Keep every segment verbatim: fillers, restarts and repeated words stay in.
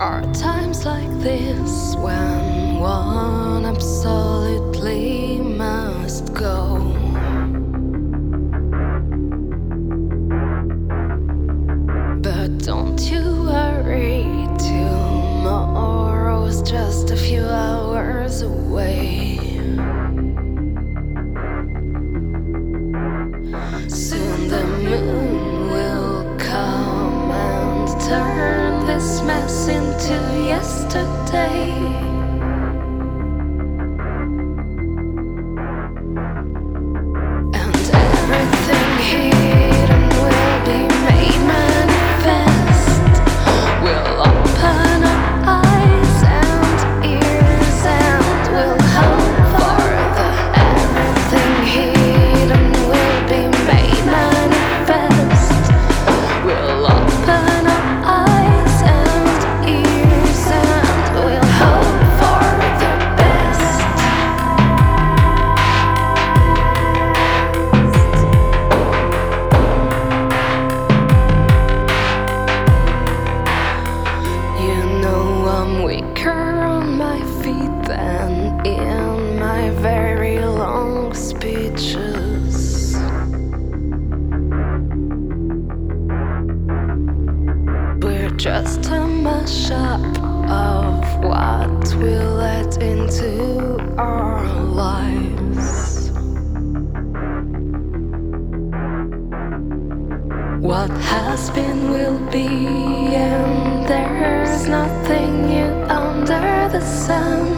are times like this when one absolutely must go. But don't you worry, tomorrow's just a few hours away. Soon the moon will come and turn this mess into yesterday. And everything hidden will be made manifest. We'll open our eyes and ears and we'll hope for the everything hidden will be made manifest. We'll open our eyes and ears and we'll hope for the best. You know I'm weaker on my feet than in my very long speeches. We're just a mashup of what we let into our lives. What has been will be, and there's nothing new under the sun.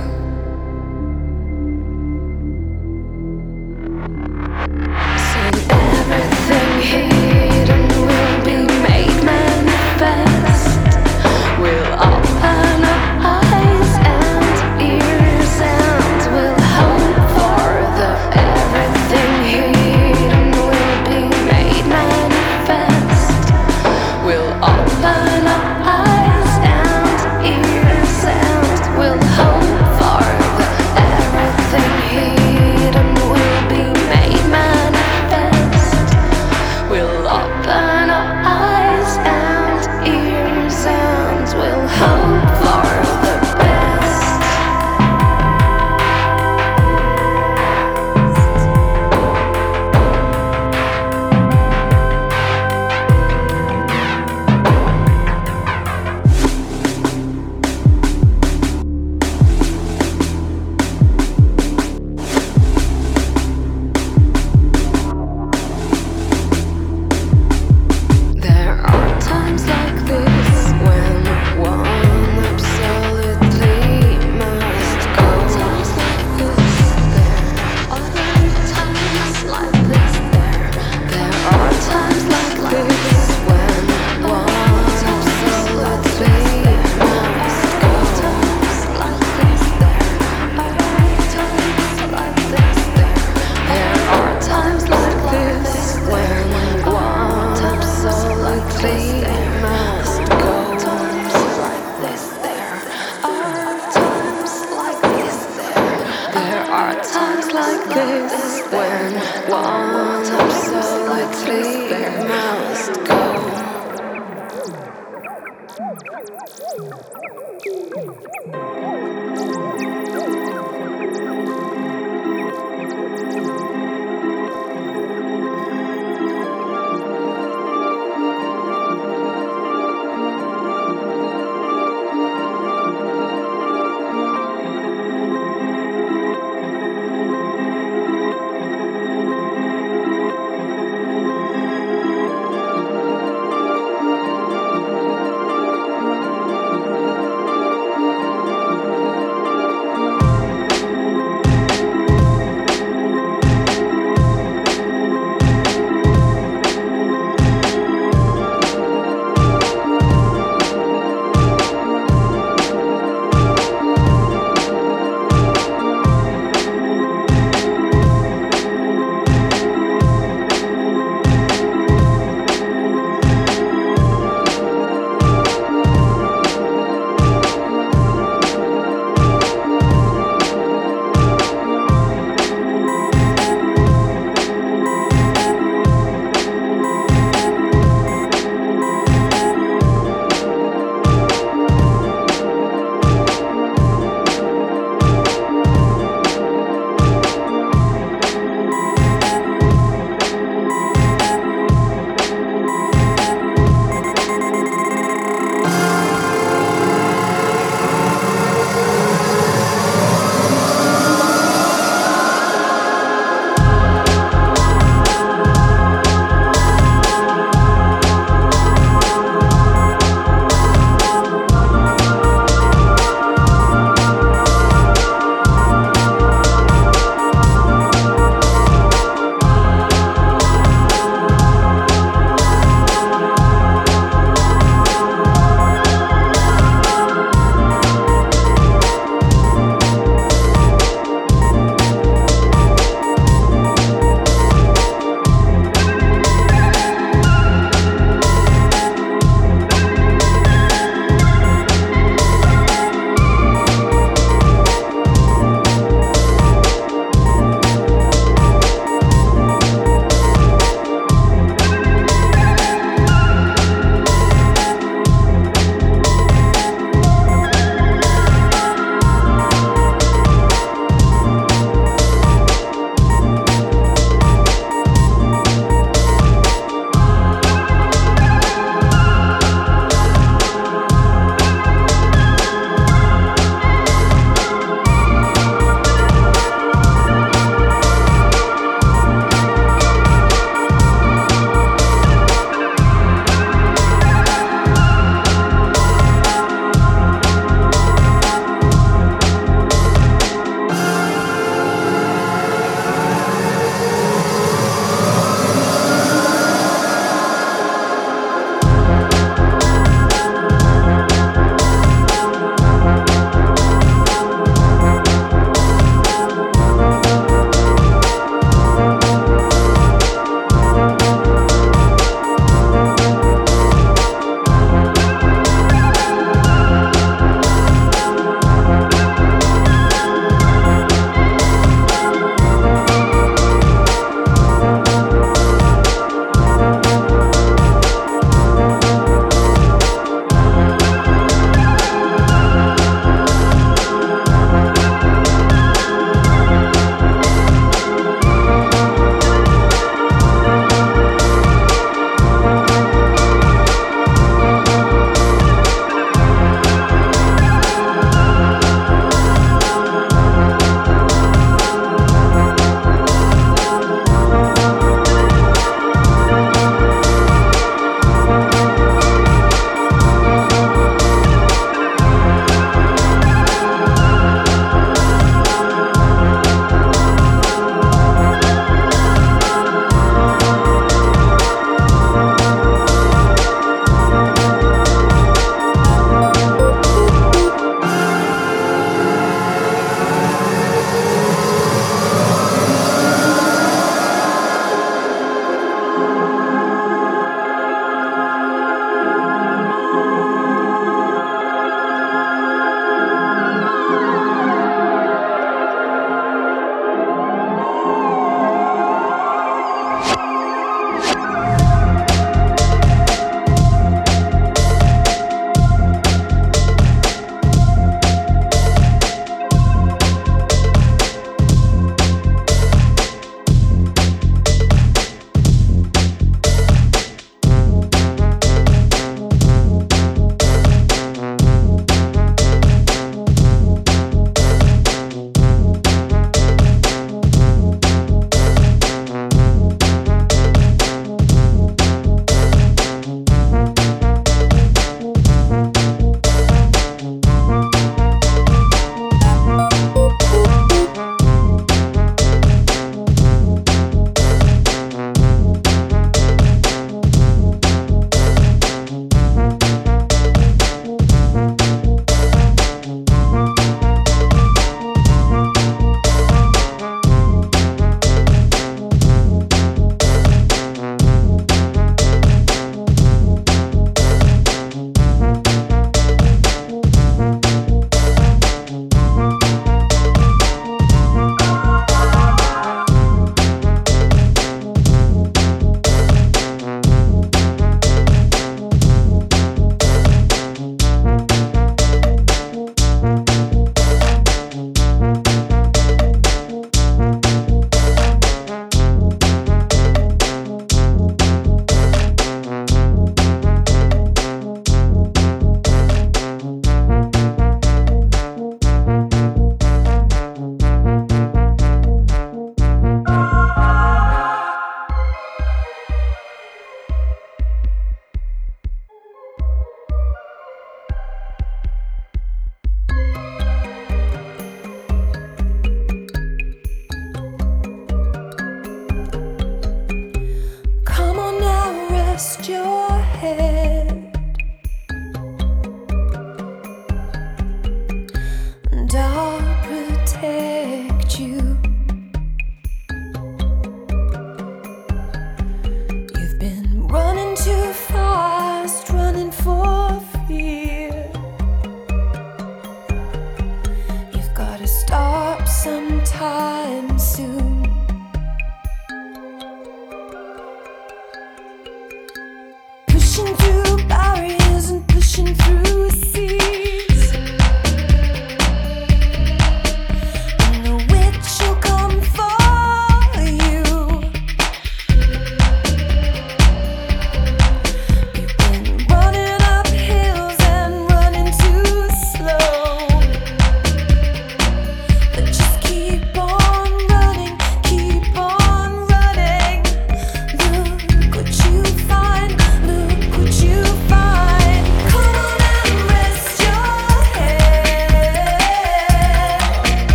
Soon everything hidden will be made manifest. We'll open our eyes and ears and we'll hope for the everything hidden will be made manifest. We'll open our eyes and ears and we'll hope for the everything hidden will be made manifest. We'll open our eyes and ears and we'll hope for the best. There are times like this when one absolutely must go. Times like this, there are times like this. There, there are times like this when one absolutely must go. Times like this, there are times like this. There, there are times like this when one absolutely must go. Times like this, there are times like this. There, there are times like this when one absolutely must go.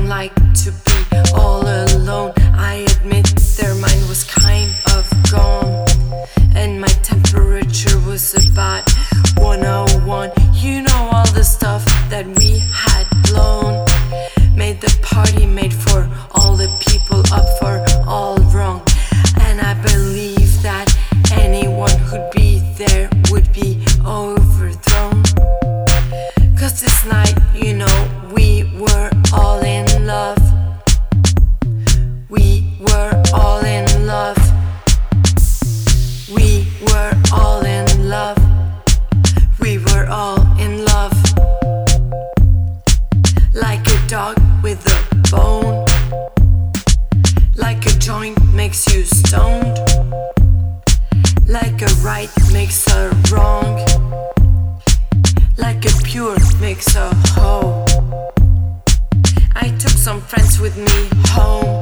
don't like to be all alone. I admit their mind was kind of gone, and my temperature was about one oh one. You know, all the stuff that we had blown made the party made for all the people up for all wrong. And I believe that anyone who'd be there would be overthrown. Cause this night, you know, we were all in love. We were all in love. We were all in love. We were all in love. Like a dog with a bone, like a joint makes you stoned, like a right makes a wrong, like a pure makes a hoe. I took some friends with me home.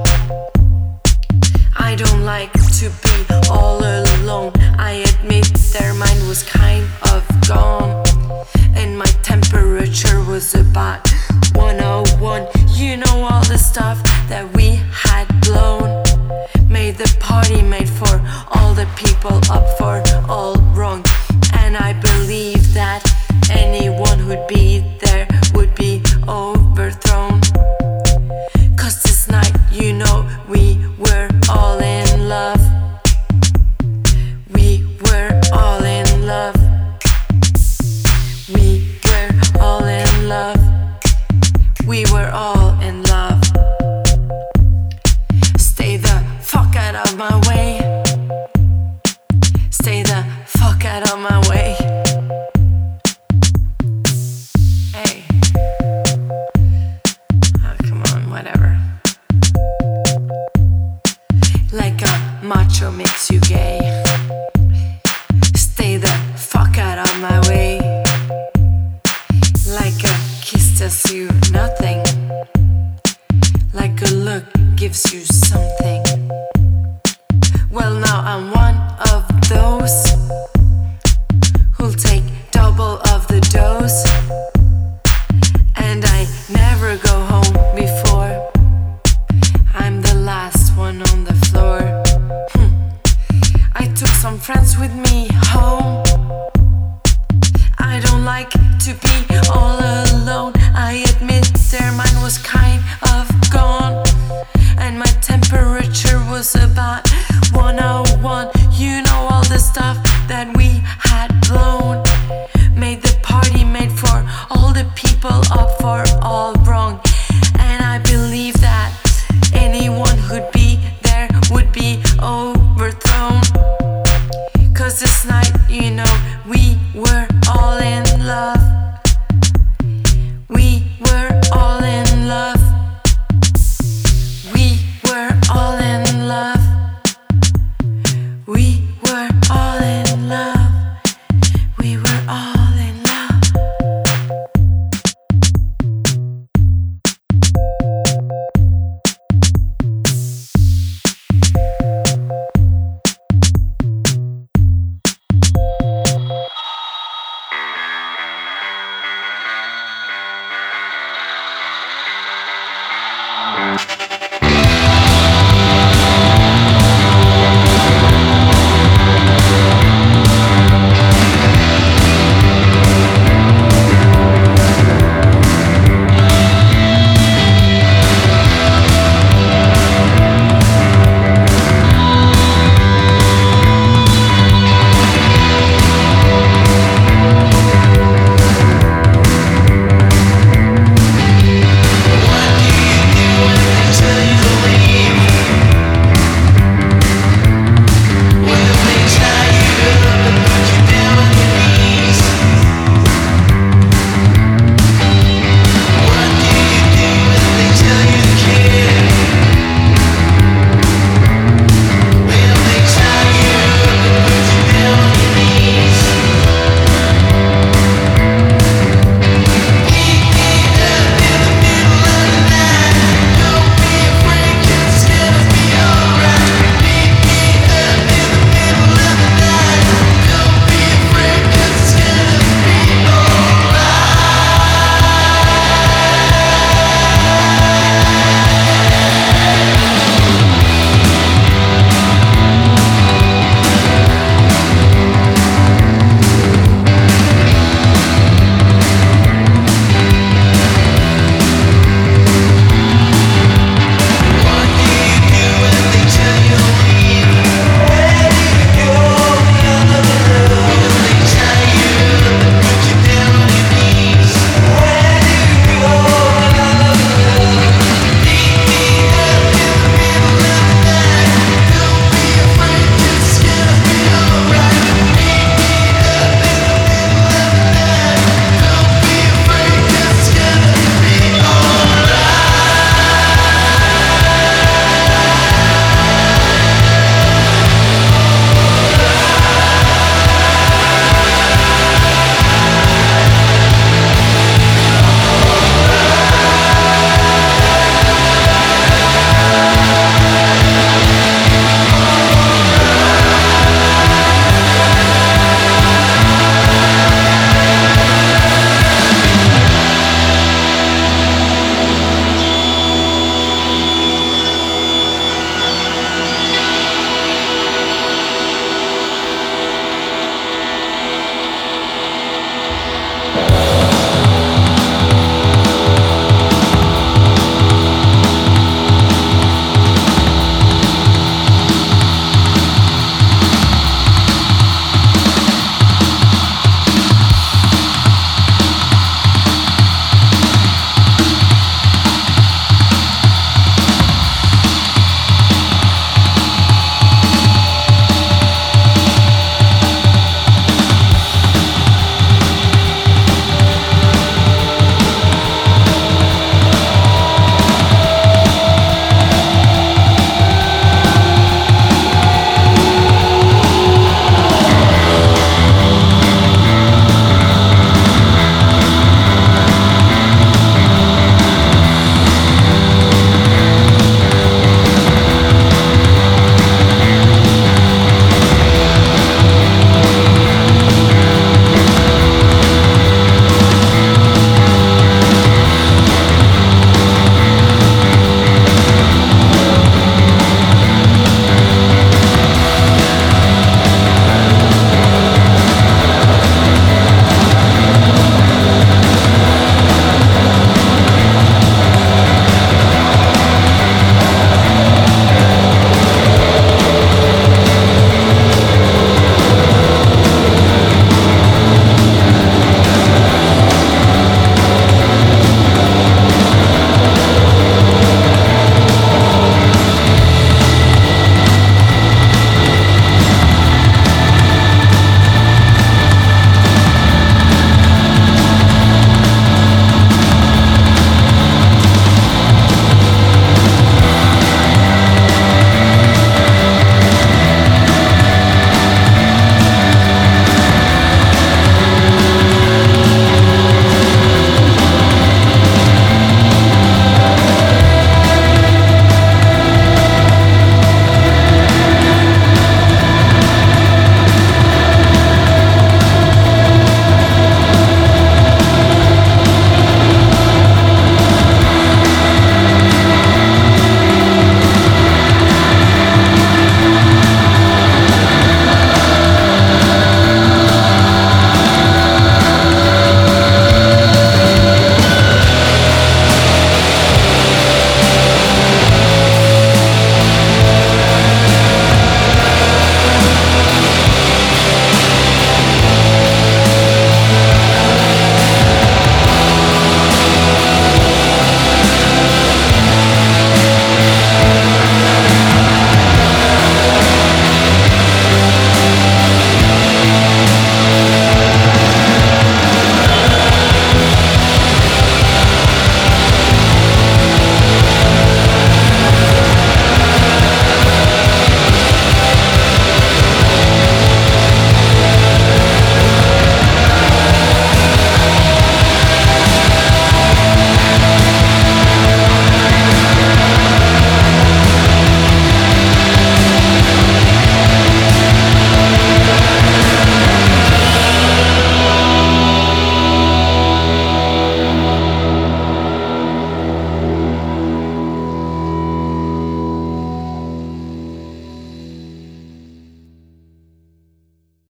I don't like to be all alone. I admit their mind was kind of gone, and my temperature was about one oh one. You know, all the stuff that we had blown made the party made for all the people up for all wrong. And I believe that anyone who'd be there would be overthrown. Cause this night, you know, we were all in love. We were all in love. We were all in love. We were all in love. Stay the fuck out of my way. Stay the fuck out of my way. Hey. Oh, come on, whatever. Like a macho makes you gay. Stay the fuck out of my way. Like a kiss tells you nothing. Like a look gives you something.